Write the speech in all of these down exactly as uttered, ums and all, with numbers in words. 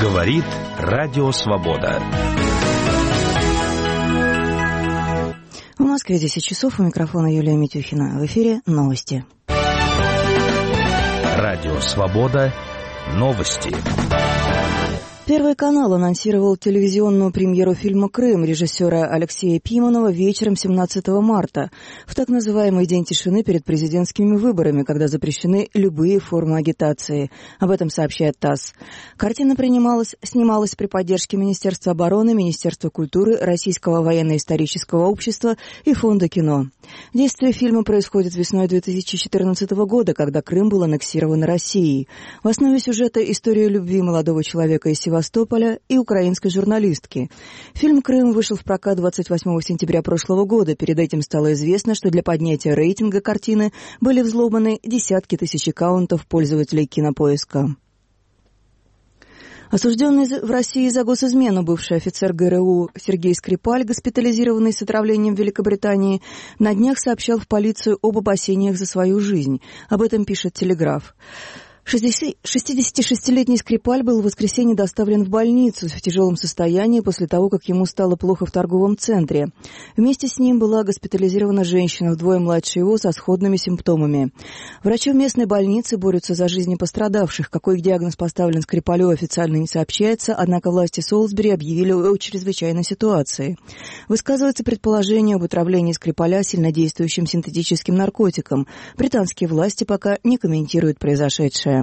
Говорит Радио Свобода. В Москве десять часов, у микрофона Юлия Митюхина. В эфире новости. Радио Свобода. Новости. Первый канал анонсировал телевизионную премьеру фильма «Крым» режиссера Алексея Пиманова вечером семнадцатого марта, в так называемый день тишины перед президентскими выборами, когда запрещены любые формы агитации. Об этом сообщает ТАСС. Картина принималась, снималась при поддержке Министерства обороны, Министерства культуры, Российского военно-исторического общества и Фонда кино. Действие фильма происходит весной две тысячи четырнадцатого года, когда Крым был аннексирован Россией. В основе сюжета история любви молодого человека из Севастополя и украинской журналистки. Фильм «Крым» вышел в прокат двадцать восьмого сентября прошлого года. Перед этим стало известно, что для поднятия рейтинга картины были взломаны десятки тысяч аккаунтов пользователей Кинопоиска. Осужденный в России за госизмену бывший офицер ГРУ Сергей Скрипаль, госпитализированный с отравлением в Великобритании, на днях сообщал в полицию об опасениях за свою жизнь. Об этом пишет «Телеграф». шестидесятишестилетний Скрипаль был в воскресенье доставлен в больницу в тяжелом состоянии после того, как ему стало плохо в торговом центре. Вместе с ним была госпитализирована женщина, вдвое младше его, со сходными симптомами. Врачи в местной больнице борются за жизни пострадавших. Какой диагноз поставлен Скрипалю, официально не сообщается, однако власти Солсбери объявили о чрезвычайной ситуации. Высказывается предположение об отравлении Скрипаля сильнодействующим синтетическим наркотиком. Британские власти пока не комментируют произошедшее.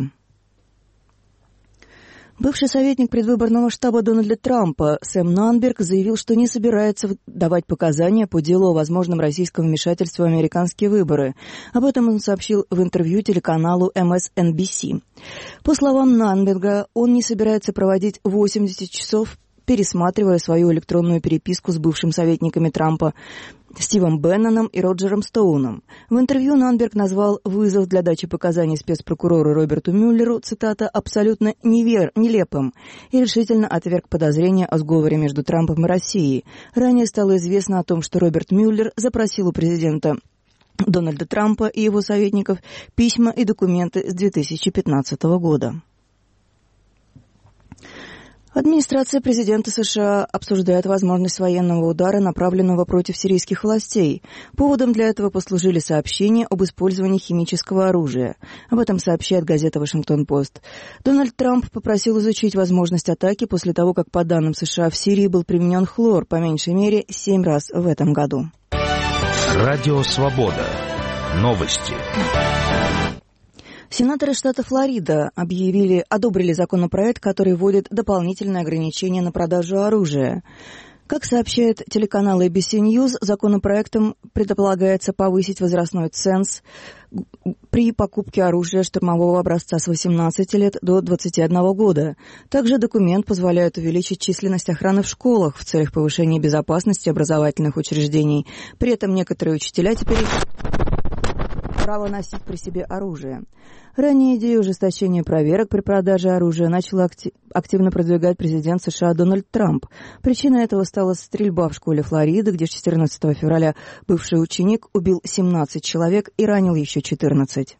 Бывший советник предвыборного штаба Дональда Трампа Сэм Нунберг заявил, что не собирается давать показания по делу о возможном российском вмешательстве в американские выборы. Об этом он сообщил в интервью телеканалу эм эс эн би си. По словам Нунберга, он не собирается проводить восемьдесят часов, пересматривая свою электронную переписку с бывшими советниками Трампа Стивом Бенноном и Роджером Стоуном. В интервью Нунберг назвал вызов для дачи показаний спецпрокурору Роберту Мюллеру, цитата, «абсолютно невер... нелепым» и решительно отверг подозрения о сговоре между Трампом и Россией. Ранее стало известно о том, что Роберт Мюллер запросил у президента Дональда Трампа и его советников письма и документы с две тысячи пятнадцатого года. Администрация президента США обсуждает возможность военного удара, направленного против сирийских властей. Поводом для этого послужили сообщения об использовании химического оружия. Об этом сообщает газета «Вашингтон-Пост». Дональд Трамп попросил изучить возможность атаки после того, как, по данным США, в Сирии был применен хлор, по меньшей мере, семь раз в этом году. Радио Свобода. Новости. Сенаторы штата Флорида объявили, одобрили законопроект, который вводит дополнительные ограничения на продажу оружия. Как сообщает телеканал эй би си News, законопроектом предполагается повысить возрастной ценз при покупке оружия штурмового образца с восемнадцати лет до двадцати одного года. Также документ позволяет увеличить численность охраны в школах в целях повышения безопасности образовательных учреждений. При этом некоторые учителя теперь право носить при себе оружие. Ранее идею ужесточения проверок при продаже оружия начал актив, активно продвигать президент США Дональд Трамп. Причиной этого стала стрельба в школе Флориды, где четырнадцатого февраля бывший ученик убил семнадцать человек и ранил еще четырнадцать.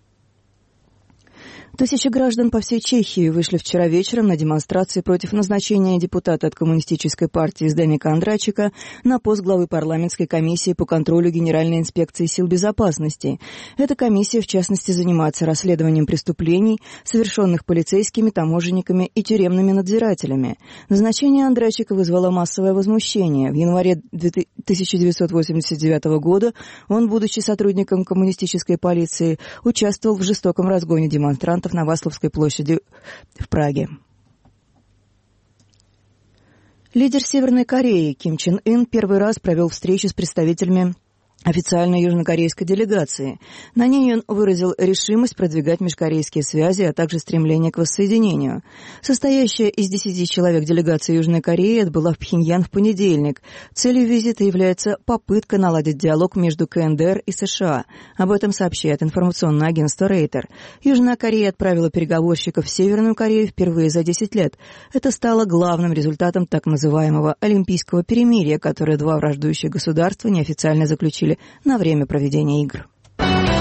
Тысячи граждан по всей Чехии вышли вчера вечером на демонстрации против назначения депутата от Коммунистической партии Зdeneka Андрейчика на пост главы парламентской комиссии по контролю Генеральной инспекции сил безопасности. Эта комиссия, в частности, занимается расследованием преступлений, совершенных полицейскими, таможенниками и тюремными надзирателями. Назначение Андрейчика вызвало массовое возмущение. В январе тысяча девятьсот восемьдесят девятого года он, будучи сотрудником коммунистической полиции, участвовал в жестоком разгоне демонстрантов на Васловской площади в Праге. Лидер Северной Кореи Ким Чен Ын первый раз провел встречу с представителями официальной южнокорейской делегации. На ней он выразил решимость продвигать межкорейские связи, а также стремление к воссоединению. Состоящая из десяти человек делегация Южной Кореи отбыла в Пхеньян в понедельник. Целью визита является попытка наладить диалог между ка эн дэ эр и США. Об этом сообщает информационное агентство Рейтер. Южная Корея отправила переговорщиков в Северную Корею впервые за десять лет. Это стало главным результатом так называемого Олимпийского перемирия, которое два враждующих государства неофициально заключили на время проведения игр.